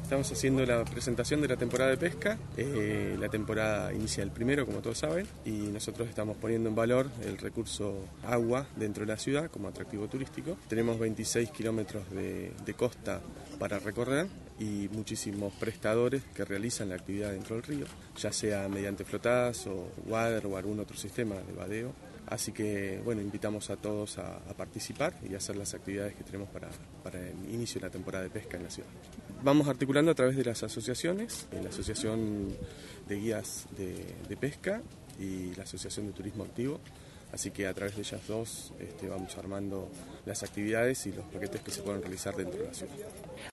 Estamos haciendo la presentación de la temporada de pesca. La temporada inicia el 1, como todos saben, y nosotros estamos poniendo en valor el recurso agua dentro de la ciudad como atractivo turístico. Tenemos 26 kilómetros de costa para recorrer y muchísimos prestadores que realizan la actividad dentro del río, ya sea mediante flotadas o wader o algún otro sistema de vadeo. Así que, bueno, invitamos a todos a participar y a hacer las actividades que tenemos para el inicio de la temporada de pesca en la ciudad. Vamos articulando a través de las asociaciones, la Asociación de Guías de Pesca y la Asociación de Turismo Activo. Así que a través de ellas dos vamos armando las actividades y los paquetes que se pueden realizar dentro de la ciudad.